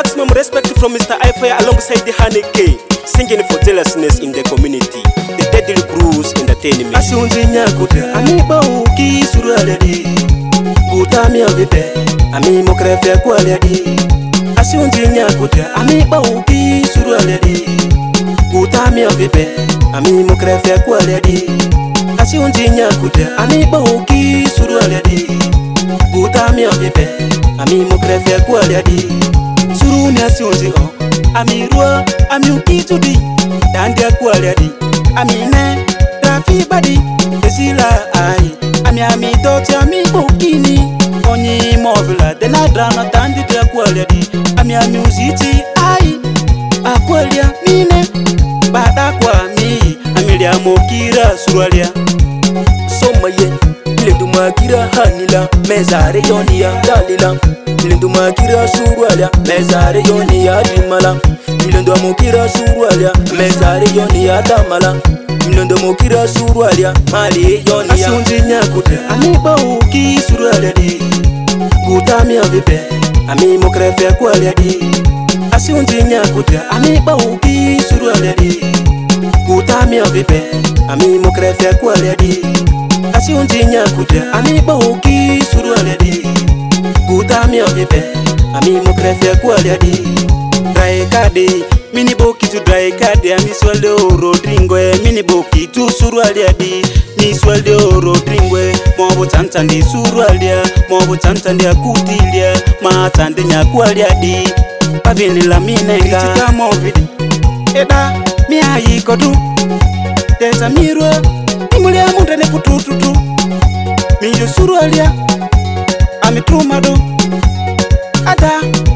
maximum respect from Mr. Ifaya alongside the Honey K, singing for jealousness in the community. The Deadly Cruise Entertainment. Asunzi nyakuta amiba uki suraledi Gutami avipe ami mokrefe kwaledi Asunzi nyakuta amiba uki suraledi Gutami avipe ami mokrefe kwaledi Asunzi nyakuta amiba uki suraledi Gutami avipe ami mokrefe kwaledi Suruni asunzi o ami rua ami uki tudi Dandia kwaledi amine rafi badi esila ai ami dote ami bukini onyi movila dena drama tandi de kwaledi ami uziti ai akwalia mine bada kwa mi amilia mokira surwalia somaye lindumakira hanila mezare yonia dalila lindumakira surwalia mezare yonia dimala Milondo mokira surwalia mezare yonia damala Milondo mokira surwalia mali yonia Asunzi nyakuta amiba uki surwalia di Gutami avipe ami mokrefe kwalia di Asunzi nyakuta amiba uki surwalia di Gutami avipe ami mokrefe kwalia di Asunzi nyakuta amiba uki surwalia di Gutami avipe ami mokrefe kwalia di Dry kade, mini boki tu dry kade, mi swalde oro dringwe, mini boki tu surwalia di, mi swalde oro dringwe, mobo tantandi surwalia, mobo tantandi akutilia, ma tande nyakwalia di, pavini la minenga, kichika movidi, eda, mi ayi kodu, teza mirwe, imulia mutane kutututu, mi yu surwalia, ami trumado, ada,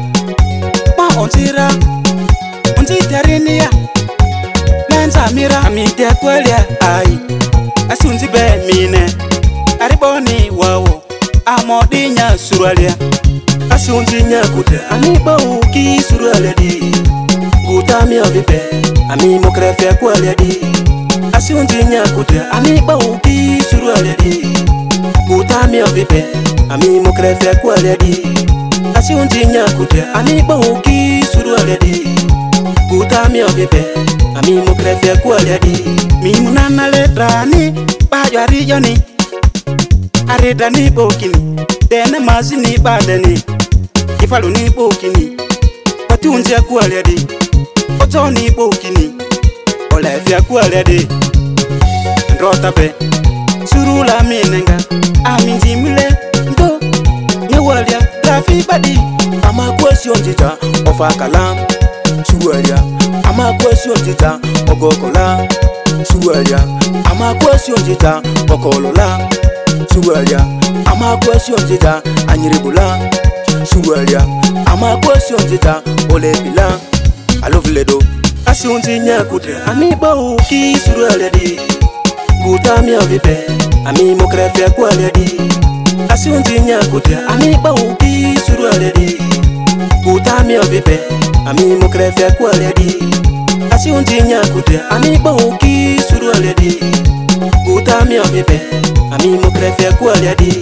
ontira ontitarinia menza mira amite kwalia ai asunzi be mine ariboni wawo amodinya surwalia asunzi nyakuta amiba uki surwalia di Gutami avipe ami mokrefe kwalia di asunzi nyakuta amiba uki surwalia di Gutami avipe ami mokrefe kwalia di Asunzi nyakuta amiba uki surwalia di Gutami avipe ami mokrefe kwalia di Mimunana letrani bajo arijoni Aridani bokini dene mazini badani Kifalu ni bokini Patunzi ya kwalia di Otoni bokini Olefi ya kwalia di Ndrota be Surula minenga Aminzi mile ndo Nyewalia Rafi badi ama question tita ofakala suwalia ama question tita ogokola suwalia ama question tita okolola suwalia ama question tita anyiribula suwalia ama question tita olebila alovledo Asunzi nyakuta amiba uki surwalia di Gutami avipe ami mokrefe kwalia di Asunzi nyakuta amiba uki surwalia di Gutami avipe ami mokrefe kwalia di Asunzi nyakuta amiba uki surwalia di Gutami avipe ami mokrefe kwalia di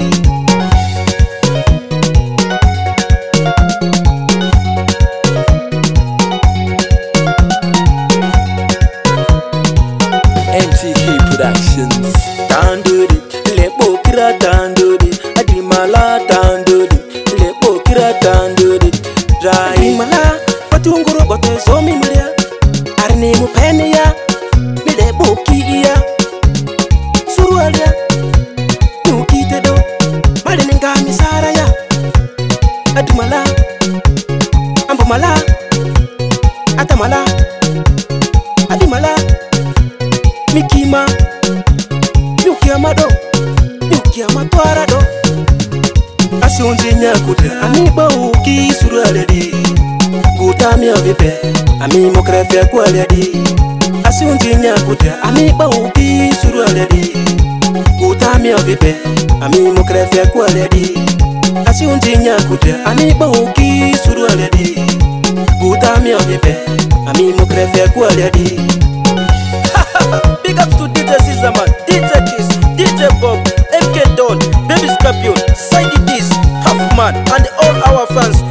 MTK Productions Tanduri lepo kira tanduri adimala tanduri lepo kira tanduri dry adimala patunguru bote zomi mulia arni mupene ya lepo kiya surwalia nukite do male ninga misara ya adimala ambomala atamala adimala mikima Nyukia mado Nyukia matwara do Asunzi nyakuta amiba uki surwalia di Gutami avipe ami mokrefe kwalia di Asunzi nyakuta amiba uki surwalia di Gutami avipe ami mokrefe kwalia di Asunzi nyakuta amiba uki surwalia di Gutami avipe ami mokrefe kwalia di Big ups to DJ Caesarman, DJ Kiss, DJ Bob, MK Don, Baby Scorpion, Sidey Kiss, Huffman, and all our fans.